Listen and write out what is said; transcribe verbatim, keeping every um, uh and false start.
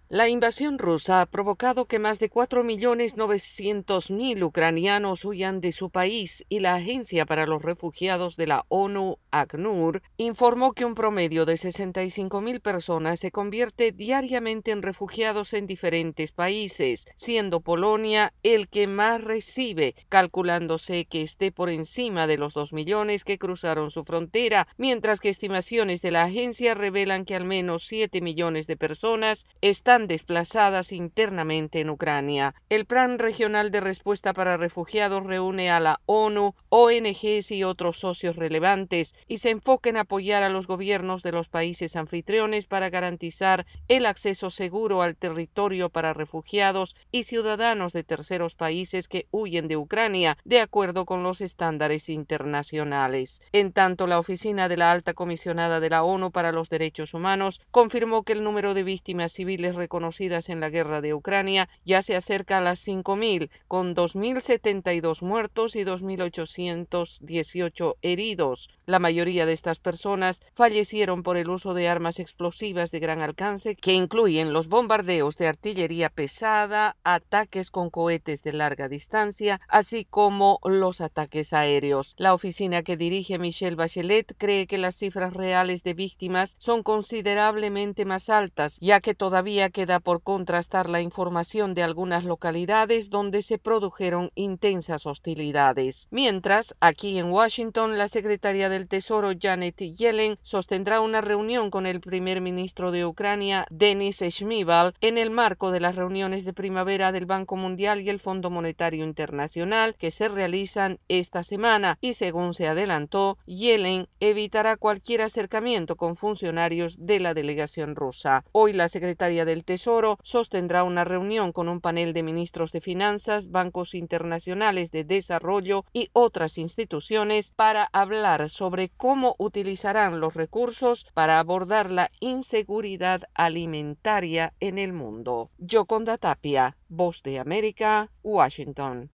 La invasión rusa ha provocado que más de cuatro millones novecientos mil ucranianos huyan de su país y la Agencia para los Refugiados de la ONU, ACNUR, informó que un promedio de sesenta y cinco mil personas se convierte diariamente en refugiados en diferentes países, siendo Polonia el que más recibe, calculándose que esté por encima de los dos millones que cruzaron su frontera, mientras que estimaciones de la agencia revelan que al menos siete millones de personas están desplazadas internamente en Ucrania. El Plan Regional de Respuesta para Refugiados reúne a la ONU, O N Ges y otros socios relevantes y se enfoca en apoyar a los gobiernos de los países anfitriones para garantizar el acceso seguro al territorio para refugiados y ciudadanos de terceros países que huyen de Ucrania, de acuerdo con los estándares internacionales. En tanto, la Oficina de la Alta Comisionada de la ONU para los Derechos Humanos confirmó que el número de víctimas civiles reconocidas en la guerra de Ucrania ya se acerca a las cinco mil, con dos mil setenta y dos muertos y dos mil ochocientos dieciocho heridos. La mayoría de estas personas fallecieron por el uso de armas explosivas de gran alcance, que incluyen los bombardeos de artillería pesada, ataques con cohetes de larga distancia, así como los ataques aéreos. La oficina que dirige Michelle Bachelet cree que las cifras reales de víctimas son considerablemente más altas, ya que todavía queda por contrastar la información de algunas localidades donde se produjeron intensas hostilidades. Mientras, aquí en Washington, la secretaria del Tesoro Janet Yellen sostendrá una reunión con el primer ministro de Ucrania, Denis Shmyhal, en el marco de las reuniones de primavera del Banco Mundial y el Fondo Monetario Internacional que se realizan esta semana, y según se adelantó, Yellen evitará cualquier acercamiento con funcionarios de la delegación rusa. Hoy la secretaria del Tesoro sostendrá una reunión con un panel de ministros de finanzas, bancos internacionales de desarrollo y otras instituciones para hablar sobre cómo utilizarán los recursos para abordar la inseguridad alimentaria en el mundo. Yoconda Tapia, Voz de América, Washington.